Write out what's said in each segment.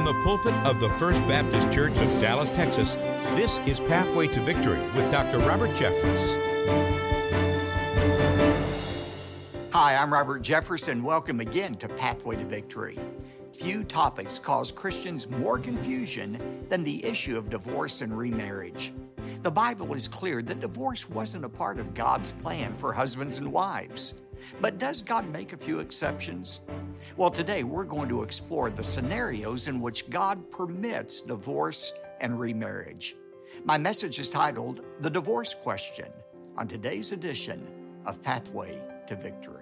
the pulpit of the First Baptist Church of Dallas, Texas, this is Pathway to Victory with Dr. Robert Jeffress. Hi, I'm Robert Jeffress, and welcome again to Pathway to Victory. Few topics cause Christians more confusion than the issue of divorce and remarriage. The Bible is clear that divorce wasn't a part of God's plan for husbands and wives. But does God make a few exceptions? Well, today we're going to explore the scenarios in which God permits divorce and remarriage. My message is titled, The Divorce Question, on today's edition of Pathway to Victory.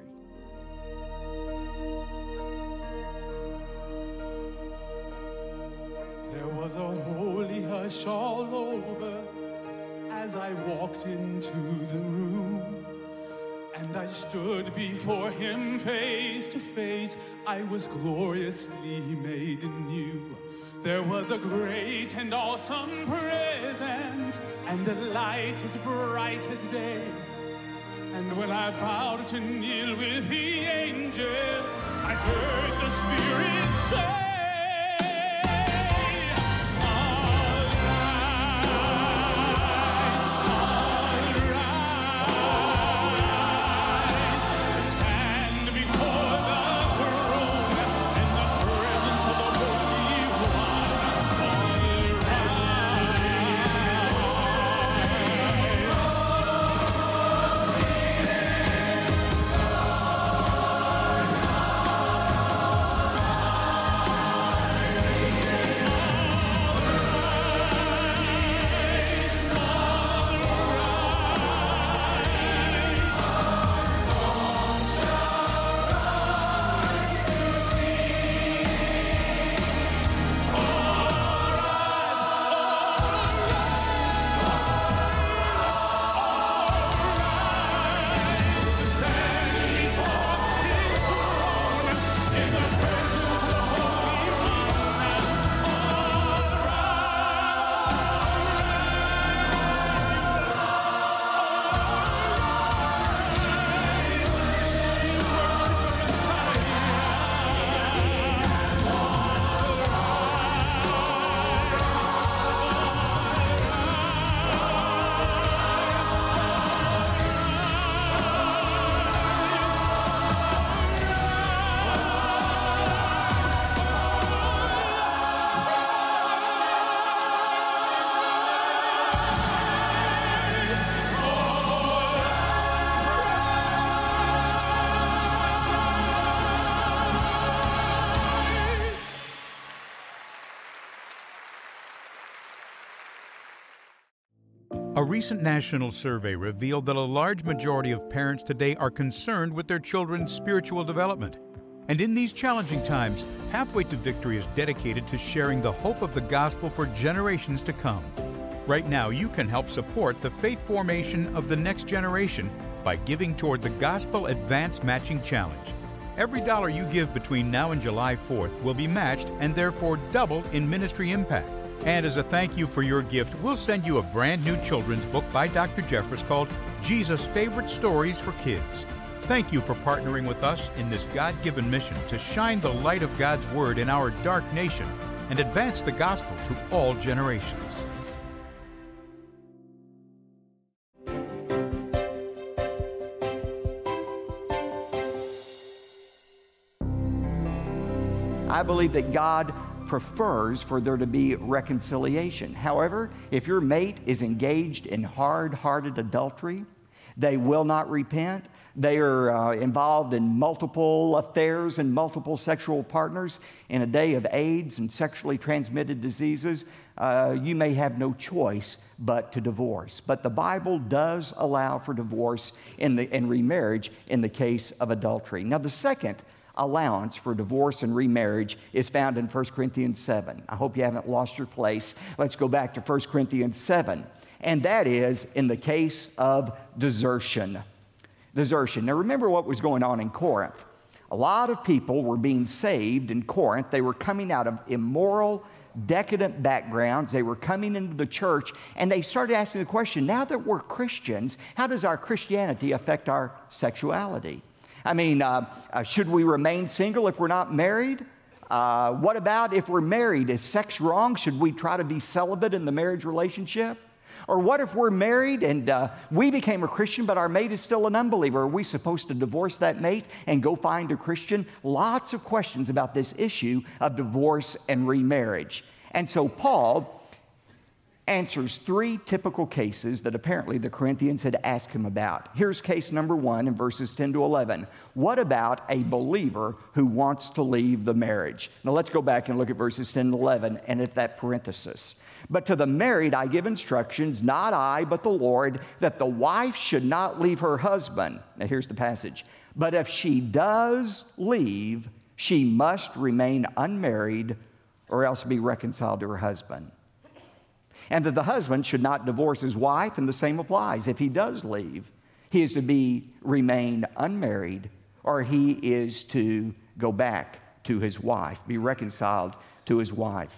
There was a holy hush all over as I walked into the room. And I stood before him face to face. I was gloriously made new. There was a great and awesome presence, and a light as bright as day. And when I bowed to kneel with the angels, I heard the Spirit say, A recent national survey revealed that a large majority of parents today are concerned with their children's spiritual development. And in these challenging times, Pathway to Victory is dedicated to sharing the hope of the gospel for generations to come. Right now, you can help support the faith formation of the next generation by giving toward the Gospel Advance Matching Challenge. Every dollar you give between now and July 4th will be matched and therefore doubled in ministry impact. And as a thank you for your gift, we'll send you a brand new children's book by Dr. Jeffress called Jesus' Favorite Stories for Kids. Thank you for partnering with us in this God-given mission to shine the light of God's Word in our dark nation and advance the gospel to all generations. I believe that God prefers for there to be reconciliation. However, if your mate is engaged in hard-hearted adultery, they will not repent. They are involved in multiple affairs and multiple sexual partners. In a day of AIDS and sexually transmitted diseases, you may have no choice but to divorce. But the Bible does allow for divorce and remarriage in the case of adultery. Now, the second allowance for divorce and remarriage is found in 1 Corinthians 7. I hope you haven't lost your place. Let's go back to 1 Corinthians 7. And that is in the case of desertion. Desertion. Now remember what was going on in Corinth. A lot of people were being saved in Corinth. They were coming out of immoral, decadent backgrounds. They were coming into the church, and they started asking the question, now that we're Christians, how does our Christianity affect our sexuality? I mean, should we remain single if we're not married? What about if we're married? Is sex wrong? Should we try to be celibate in the marriage relationship? Or what if we're married and we became a Christian, but our mate is still an unbeliever? Are we supposed to divorce that mate and go find a Christian? Lots of questions about this issue of divorce and remarriage. And so Paul answers 3 typical cases that apparently the Corinthians had asked him about. Here's case number 1 in verses 10 to 11. What about a believer who wants to leave the marriage? Now let's go back and look at verses 10 to 11 and at that parenthesis. But to the married I give instructions, not I, but the Lord, that the wife should not leave her husband. Now here's the passage. But if she does leave, she must remain unmarried or else be reconciled to her husband. And that the husband should not divorce his wife, and the same applies. If he does leave, he is to remain unmarried, or he is to go back to his wife, be reconciled to his wife.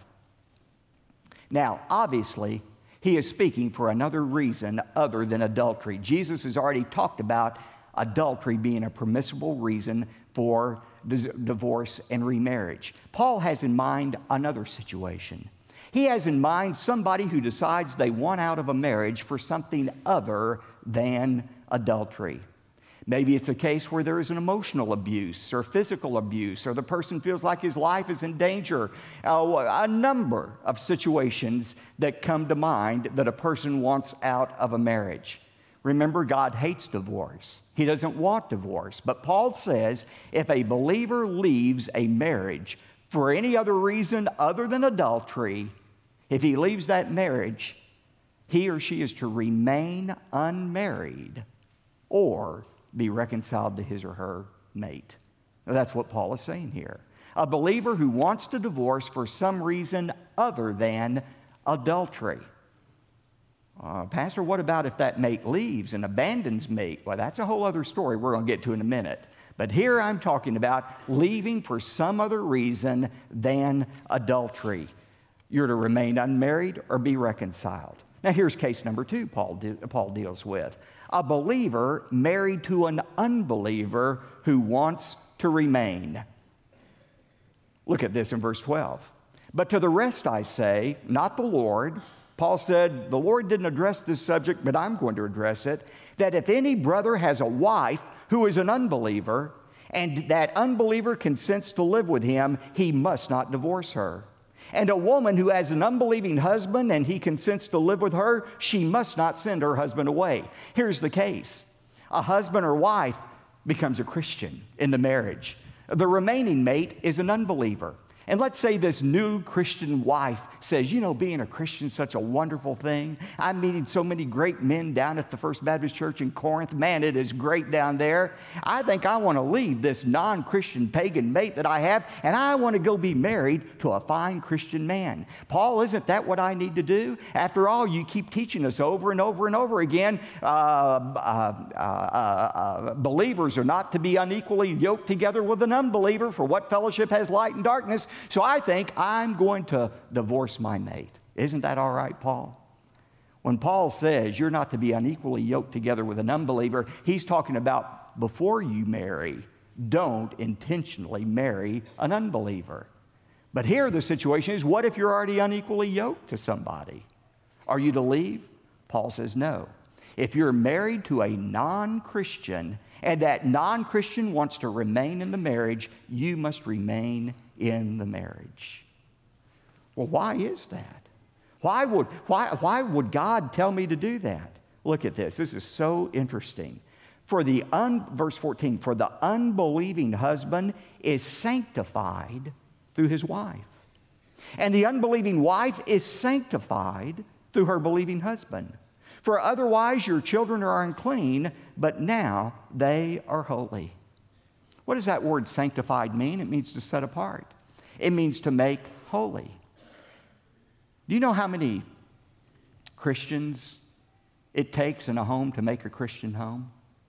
Now, obviously, he is speaking for another reason other than adultery. Jesus has already talked about adultery being a permissible reason for divorce and remarriage. Paul has in mind another situation. He has in mind somebody who decides they want out of a marriage for something other than adultery. Maybe it's a case where there is an emotional abuse or physical abuse, or the person feels like his life is in danger. A number of situations that come to mind that a person wants out of a marriage. Remember, God hates divorce. He doesn't want divorce. But Paul says if a believer leaves a marriage for any other reason other than adultery, if he leaves that marriage, he or she is to remain unmarried or be reconciled to his or her mate. Now, that's what Paul is saying here. A believer who wants to divorce for some reason other than adultery. Pastor, what about if that mate leaves and abandons mate? Well, that's a whole other story we're going to get to in a minute. But here I'm talking about leaving for some other reason than adultery. You're to remain unmarried or be reconciled. Now here's case number 2 Paul deals with. A believer married to an unbeliever who wants to remain. Look at this in verse 12. But to the rest I say, not the Lord. Paul said, the Lord didn't address this subject, but I'm going to address it. That if any brother has a wife who is an unbeliever, and that unbeliever consents to live with him, he must not divorce her. And a woman who has an unbelieving husband and he consents to live with her, she must not send her husband away. Here's the case. A husband or wife becomes a Christian in the marriage. The remaining mate is an unbeliever. And let's say this new Christian wife says, you know, being a Christian is such a wonderful thing. I'm meeting so many great men down at the First Baptist Church in Corinth. Man, it is great down there. I think I want to leave this non-Christian pagan mate that I have, and I want to go be married to a fine Christian man. Paul, isn't that what I need to do? After all, you keep teaching us over and over and over again, believers are not to be unequally yoked together with an unbeliever, for what fellowship has light and darkness? So I think I'm going to divorce my mate. Isn't that all right, Paul? When Paul says you're not to be unequally yoked together with an unbeliever, he's talking about before you marry, don't intentionally marry an unbeliever. But here the situation is, what if you're already unequally yoked to somebody? Are you to leave? Paul says no. If you're married to a non-Christian and that non-Christian wants to remain in the marriage, you must remain in the marriage. Well, why is that? Why would God tell me to do that? Look at this. This is so interesting. Verse 14, for the unbelieving husband is sanctified through his wife. And the unbelieving wife is sanctified through her believing husband. For otherwise your children are unclean, but now they are holy. What does that word sanctified mean? It means to set apart. It means to make holy. Do you know how many Christians it takes in a home to make a Christian home?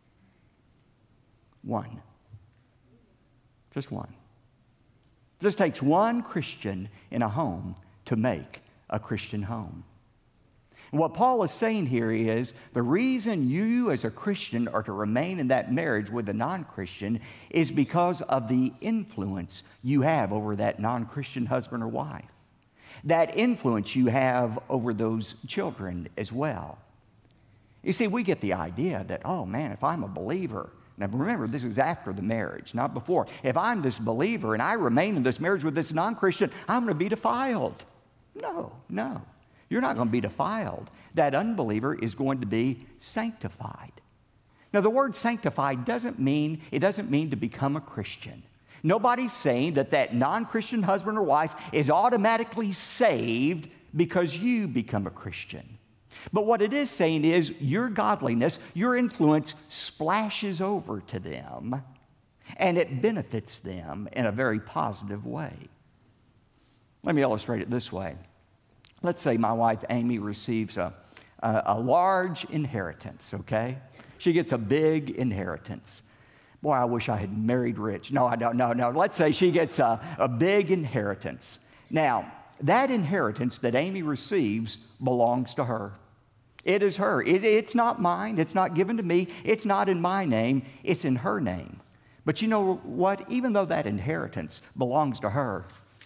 One. Just one. It just takes one Christian in a home to make a Christian home. And what Paul is saying here is the reason you as a Christian are to remain in that marriage with a non-Christian is because of the influence you have over that non-Christian husband or wife. That influence you have over those children as well. You see, we get the idea that, oh man, if I'm a believer, now remember, this is after the marriage, not before. If I'm this believer and I remain in this marriage with this non-Christian, I'm going to be defiled. No. You're not going to be defiled. That unbeliever is going to be sanctified. Now, the word sanctified doesn't mean to become a Christian. Nobody's saying that non-Christian husband or wife is automatically saved because you become a Christian. But what it is saying is your godliness, your influence splashes over to them, and it benefits them in a very positive way. Let me illustrate it this way. Let's say my wife Amy receives a large inheritance, okay? She gets a big inheritance. Boy, I wish I had married rich. No, I don't. No. Let's say she gets a big inheritance. Now, that inheritance that Amy receives belongs to her. It is her. It's not mine. It's not given to me. It's not in my name. It's in her name. But you know what? Even though that inheritance belongs to her,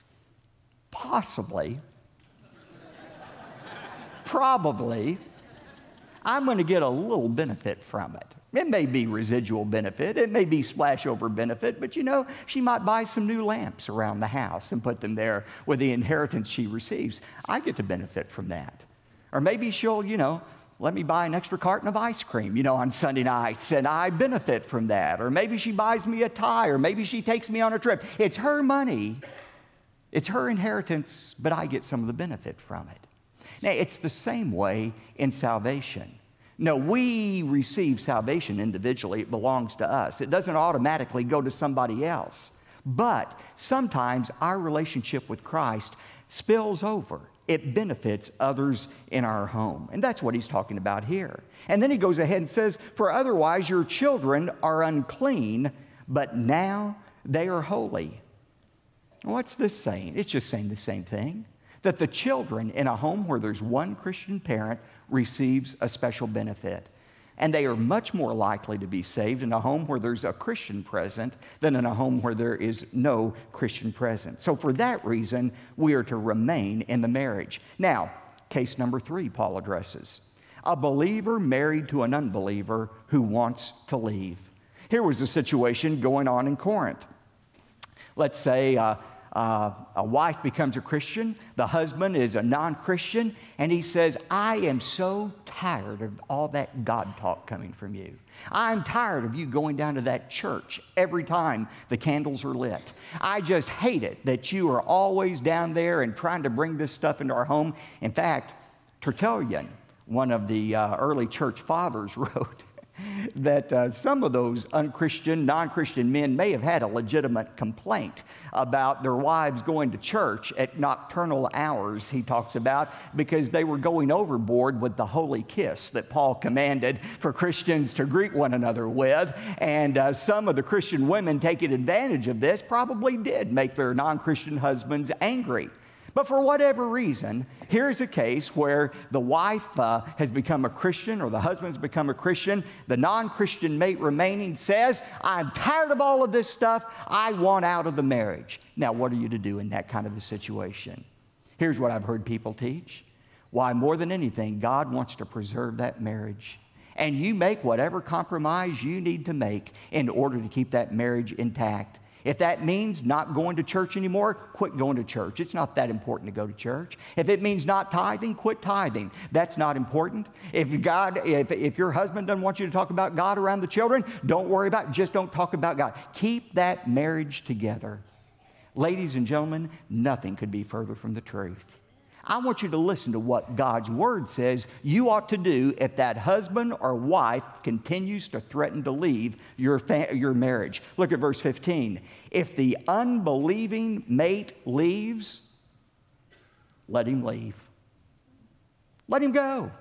probably, I'm going to get a little benefit from it. It may be residual benefit. It may be splashover benefit. But you know, she might buy some new lamps around the house and put them there with the inheritance she receives. I get to benefit from that. Or maybe she'll, let me buy an extra carton of ice cream, on Sunday nights, and I benefit from that. Or maybe she buys me a tie, or maybe she takes me on a trip. It's her money. It's her inheritance, but I get some of the benefit from it. Now, it's the same way in salvation. No, we receive salvation individually. It belongs to us. It doesn't automatically go to somebody else. But sometimes our relationship with Christ spills over. It benefits others in our home. And that's what he's talking about here. And then he goes ahead and says, for otherwise your children are unclean, but now they are holy. What's this saying? It's just saying the same thing. That the children in a home where there's one Christian parent receives a special benefit. And they are much more likely to be saved in a home where there's a Christian present than in a home where there is no Christian present. So for that reason, we are to remain in the marriage. Now, case number 3, Paul addresses. A believer married to an unbeliever who wants to leave. Here was a situation going on in Corinth. Let's say a wife becomes a Christian, the husband is a non-Christian, and he says, I am so tired of all that God talk coming from you. I'm tired of you going down to that church every time the candles are lit. I just hate it that you are always down there and trying to bring this stuff into our home. In fact, Tertullian, one of the early church fathers, wrote that some of those unchristian, non-Christian men may have had a legitimate complaint about their wives going to church at nocturnal hours, he talks about, because they were going overboard with the holy kiss that Paul commanded for Christians to greet one another with. And some of the Christian women taking advantage of this probably did make their non-Christian husbands angry. But for whatever reason, here's a case where the wife has become a Christian or the husband's become a Christian. The non-Christian mate remaining says, I'm tired of all of this stuff. I want out of the marriage. Now, what are you to do in that kind of a situation? Here's what I've heard people teach. Why, more than anything, God wants to preserve that marriage. And you make whatever compromise you need to make in order to keep that marriage intact. If that means not going to church anymore, quit going to church. It's not that important to go to church. If it means not tithing, quit tithing. That's not important. If your husband doesn't want you to talk about God around the children, don't worry about it. Just don't talk about God. Keep that marriage together. Ladies and gentlemen, nothing could be further from the truth. I want you to listen to what God's Word says you ought to do if that husband or wife continues to threaten to leave your marriage. Look at verse 15. If the unbelieving mate leaves, let him leave. Let him go.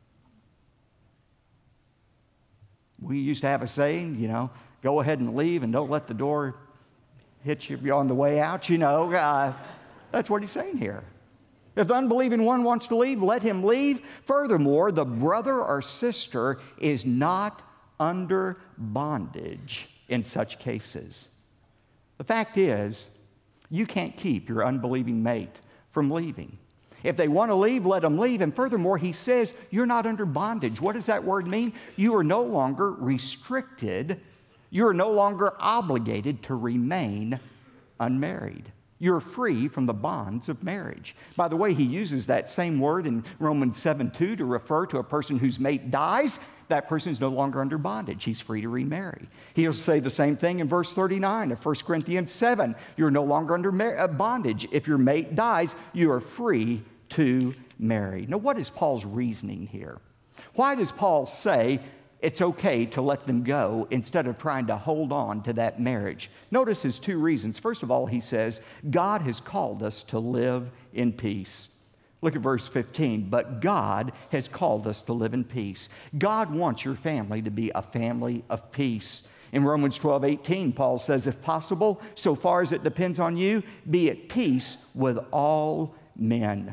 We used to have a saying, go ahead and leave and don't let the door hit you on the way out, That's what he's saying here. If the unbelieving one wants to leave, let him leave. Furthermore, the brother or sister is not under bondage in such cases. The fact is, you can't keep your unbelieving mate from leaving. If they want to leave, let them leave. And furthermore, he says, you're not under bondage. What does that word mean? You are no longer restricted. You are no longer obligated to remain unmarried. You're free from the bonds of marriage. By the way, he uses that same word in Romans 7:2 to refer to a person whose mate dies. That person is no longer under bondage. He's free to remarry. He'll say the same thing in verse 39 of 1 Corinthians 7. You're no longer under bondage. If your mate dies, you are free to marry. Now, what is Paul's reasoning here? Why does Paul say it's okay to let them go instead of trying to hold on to that marriage? Notice his two reasons. First of all, he says, God has called us to live in peace. Look at verse 15. But God has called us to live in peace. God wants your family to be a family of peace. In Romans 12:18, Paul says, if possible, so far as it depends on you, be at peace with all men.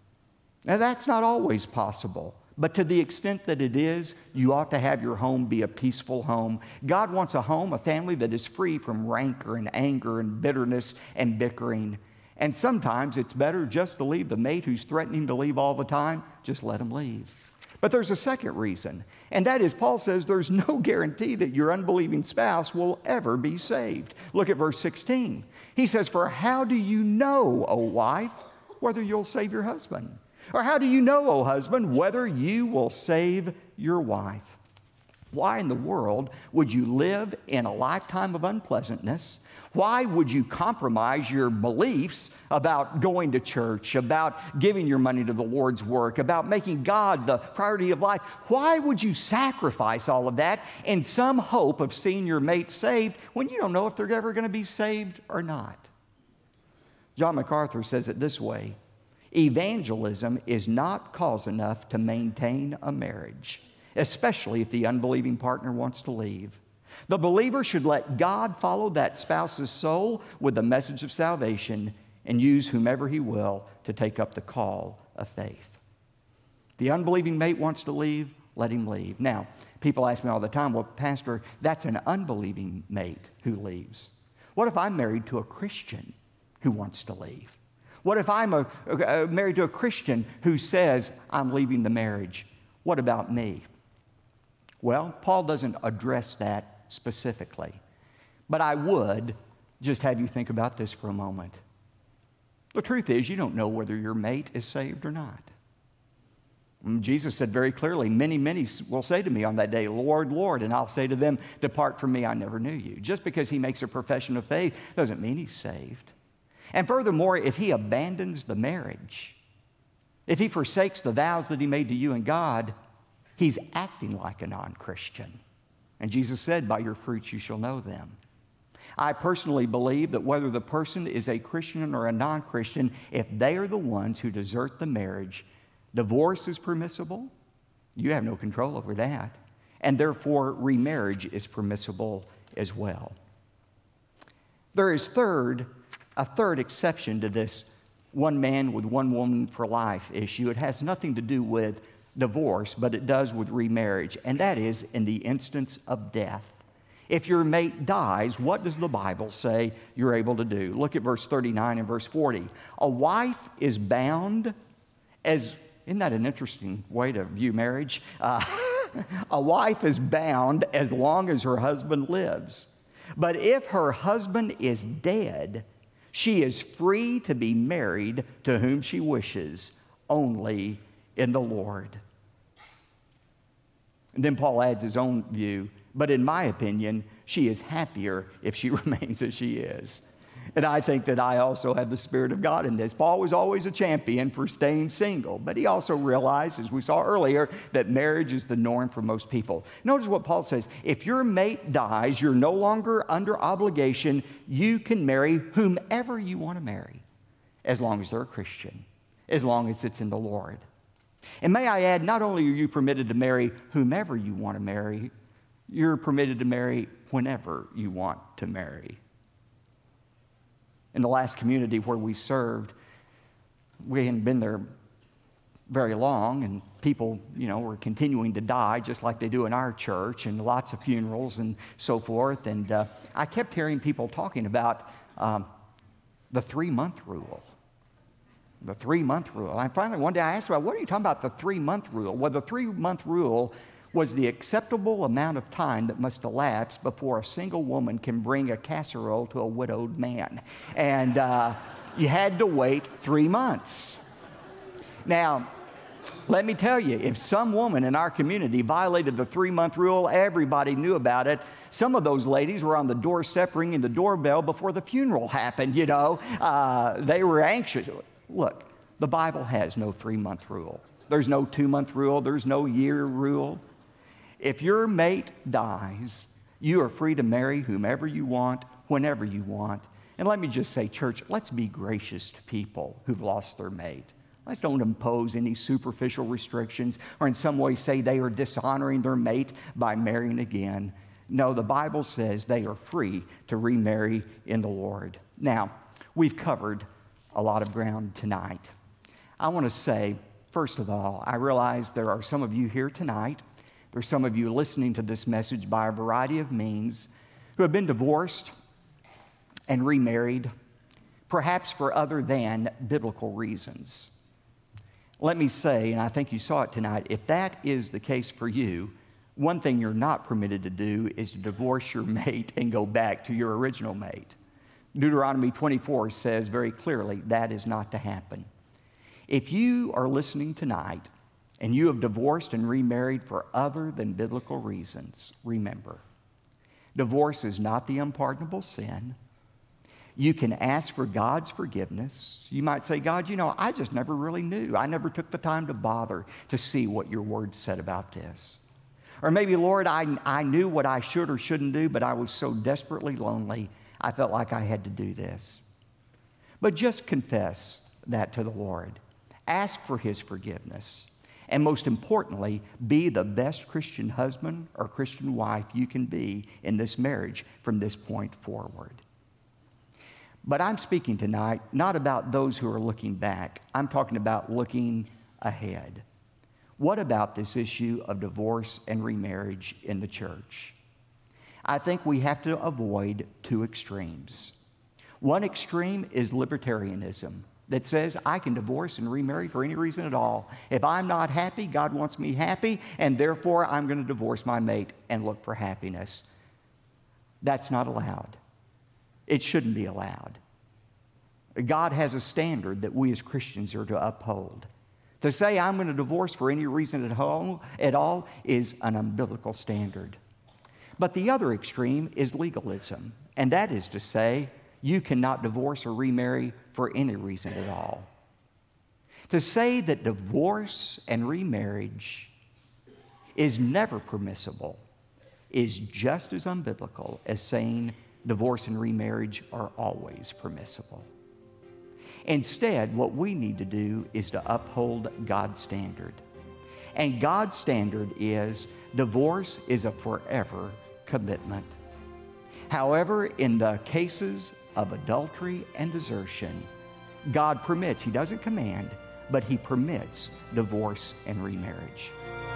Now, that's not always possible. But to the extent that it is, you ought to have your home be a peaceful home. God wants a home, a family that is free from rancor and anger and bitterness and bickering. And sometimes it's better just to leave the mate who's threatening to leave all the time. Just let him leave. But there's a second reason, and that is Paul says there's no guarantee that your unbelieving spouse will ever be saved. Look at verse 16. He says, for how do you know, O wife, whether you'll save your husband? Or how do you know, O husband, whether you will save your wife? Why in the world would you live in a lifetime of unpleasantness? Why would you compromise your beliefs about going to church, about giving your money to the Lord's work, about making God the priority of life? Why would you sacrifice all of that in some hope of seeing your mate saved when you don't know if they're ever going to be saved or not? John MacArthur says it this way. Evangelism is not cause enough to maintain a marriage, especially if the unbelieving partner wants to leave. The believer should let God follow that spouse's soul with the message of salvation and use whomever he will to take up the call of faith. The unbelieving mate wants to leave, let him leave. Now, people ask me all the time, well, Pastor, that's an unbelieving mate who leaves. What if I'm married to a Christian who wants to leave? What if I'm married to a Christian who says, I'm leaving the marriage? What about me? Well, Paul doesn't address that specifically. But I would just have you think about this for a moment. The truth is, you don't know whether your mate is saved or not. Jesus said very clearly, many will say to me on that day, Lord, Lord, and I'll say to them, depart from me, I never knew you. Just because he makes a profession of faith doesn't mean he's saved. And furthermore, if he abandons the marriage, if he forsakes the vows that he made to you and God, he's acting like a non-Christian. And Jesus said, by your fruits you shall know them. I personally believe that whether the person is a Christian or a non-Christian, if they are the ones who desert the marriage, divorce is permissible. You have no control over that. And therefore, remarriage is permissible as well. There is a third exception to this one man with one woman for life issue. It has nothing to do with divorce, but it does with remarriage, and that is in the instance of death. If your mate dies, what does the Bible say you're able to do? Look at verse 39 and verse 40. A wife is bound as, isn't that an interesting way to view marriage? A wife is bound as long as her husband lives. But if her husband is dead, she is free to be married to whom she wishes, only in the Lord. And then Paul adds his own view, but in my opinion, she is happier if she remains as she is. And I think that I also have the Spirit of God in this. Paul was always a champion for staying single, but he also realized, as we saw earlier, that marriage is the norm for most people. Notice what Paul says. If your mate dies, you're no longer under obligation. You can marry whomever you want to marry, as long as they're a Christian, as long as it's in the Lord. And may I add, not only are you permitted to marry whomever you want to marry, you're permitted to marry whenever you want to marry. In the last community where we served, We hadn't been there very long, and people, were continuing to die just like they do in our church, and lots of funerals and so forth. And I kept hearing people talking about the 3-month rule. The 3-month rule. And finally, one day I asked about, what are you talking about, the 3-month rule? Well, the 3-month rule was the acceptable amount of time that must elapse before a single woman can bring a casserole to a widowed man. And you had to wait 3 months. Now, let me tell you, if some woman in our community violated the 3-month rule, everybody knew about it. Some of those ladies were on the doorstep ringing the doorbell before the funeral happened, They were anxious. Look, the Bible has no 3-month rule. There's no 2-month rule. There's no year rule. If your mate dies, you are free to marry whomever you want, whenever you want. And let me just say, church, let's be gracious to people who've lost their mate. Let's don't impose any superficial restrictions or in some way say they are dishonoring their mate by marrying again. No, the Bible says they are free to remarry in the Lord. Now, we've covered a lot of ground tonight. I want to say, first of all, I realize there are some of you here tonight, there's some of you listening to this message by a variety of means who have been divorced and remarried, perhaps for other than biblical reasons. Let me say, and I think you saw it tonight, if that is the case for you, one thing you're not permitted to do is to divorce your mate and go back to your original mate. Deuteronomy 24 says very clearly that is not to happen. If you are listening tonight and you have divorced and remarried for other than biblical reasons, remember, divorce is not the unpardonable sin. You can ask for God's forgiveness. You might say, God, I just never really knew. I never took the time to bother to see what your word said about this. Or maybe, Lord, I knew what I should or shouldn't do, but I was so desperately lonely, I felt like I had to do this. But just confess that to the Lord. Ask for His forgiveness. And most importantly, be the best Christian husband or Christian wife you can be in this marriage from this point forward. But I'm speaking tonight not about those who are looking back. I'm talking about looking ahead. What about this issue of divorce and remarriage in the church? I think we have to avoid two extremes. One extreme is libertarianism that says I can divorce and remarry for any reason at all. If I'm not happy, God wants me happy, and therefore I'm going to divorce my mate and look for happiness. That's not allowed. It shouldn't be allowed. God has a standard that we as Christians are to uphold. To say I'm going to divorce for any reason at all is an umbilical standard. But the other extreme is legalism, and that is to say you cannot divorce or remarry for any reason at all. To say that divorce and remarriage is never permissible is just as unbiblical as saying divorce and remarriage are always permissible. Instead, what we need to do is to uphold God's standard. And God's standard is divorce is a forever commitment. However, in the cases of adultery and desertion, God permits, He doesn't command, but He permits divorce and remarriage.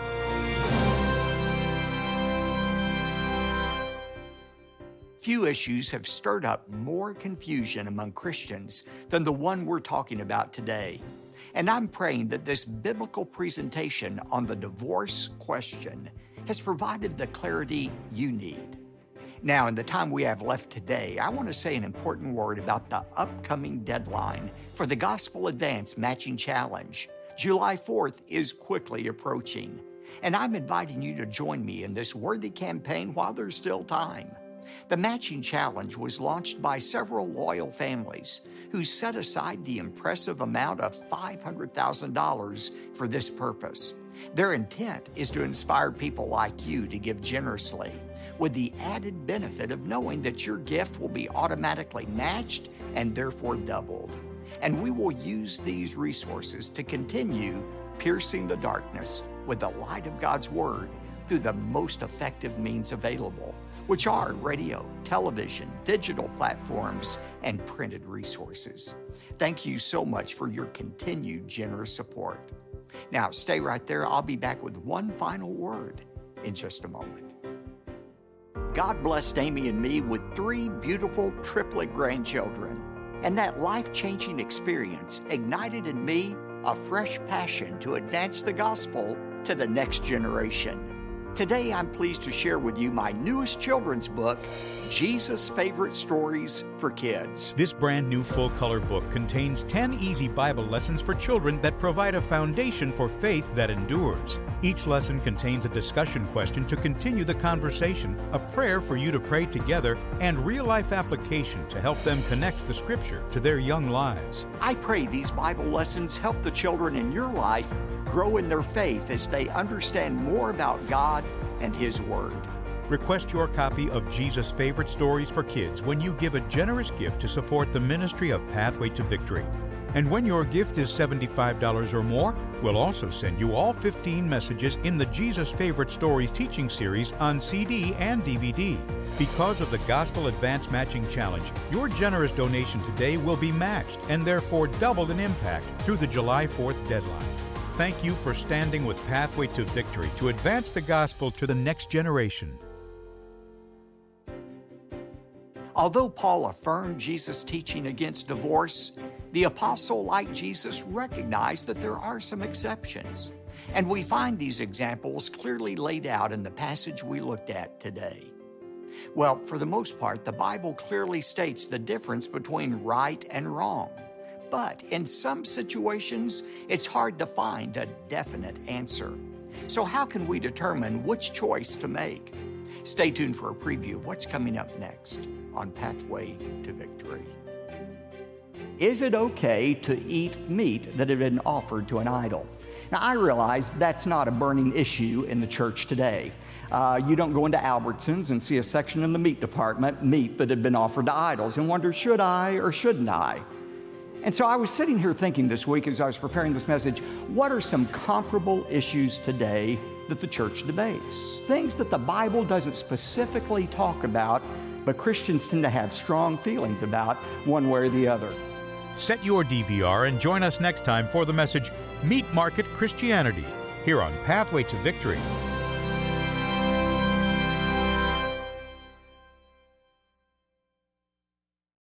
Few issues have stirred up more confusion among Christians than the one we're talking about today. And I'm praying that this biblical presentation on the divorce question has provided the clarity you need. Now, in the time we have left today, I want to say an important word about the upcoming deadline for the Gospel Advance Matching Challenge. July 4th is quickly approaching, and I'm inviting you to join me in this worthy campaign while there's still time. The Matching Challenge was launched by several loyal families who set aside the impressive amount of $500,000 for this purpose. Their intent is to inspire people like you to give generously, with the added benefit of knowing that your gift will be automatically matched and therefore doubled. And we will use these resources to continue piercing the darkness with the light of God's Word through the most effective means available, which are radio, television, digital platforms, and printed resources. Thank you so much for your continued generous support. Now, stay right there. I'll be back with one final word in just a moment. God blessed Amy and me with 3 beautiful triplet grandchildren, and that life-changing experience ignited in me a fresh passion to advance the gospel to the next generation. Today, I'm pleased to share with you my newest children's book, Jesus' Favorite Stories for Kids. This brand new full-color book contains 10 easy Bible lessons for children that provide a foundation for faith that endures. Each lesson contains a discussion question to continue the conversation, a prayer for you to pray together, and real-life application to help them connect the Scripture to their young lives. I pray these Bible lessons help the children in your life grow in their faith as they understand more about God and His Word. Request your copy of Jesus' Favorite Stories for Kids when you give a generous gift to support the ministry of Pathway to Victory. And when your gift is $75 or more, we'll also send you all 15 messages in the Jesus Favorite Stories teaching series on CD and DVD. Because of the Gospel Advance Matching Challenge, your generous donation today will be matched and therefore doubled in impact through the July 4th deadline. Thank you for standing with Pathway to Victory to advance the gospel to the next generation. Although Paul affirmed Jesus' teaching against divorce, the apostle, like Jesus, recognized that there are some exceptions. And we find these examples clearly laid out in the passage we looked at today. Well, for the most part, the Bible clearly states the difference between right and wrong. But in some situations, it's hard to find a definite answer. So how can we determine which choice to make? Stay tuned for a preview of what's coming up next on Pathway to Victory. Is it okay to eat meat that had been offered to an idol? Now, I realize that's not a burning issue in the church today. You don't go into Albertsons and see a section in the meat department, meat that had been offered to idols, and wonder, should I or shouldn't I? And so I was sitting here thinking this week as I was preparing this message, what are some comparable issues today that the church debates? Things that the Bible doesn't specifically talk about, but Christians tend to have strong feelings about one way or the other. Set your DVR and join us next time for the message, Meat Market Christianity, here on Pathway to Victory.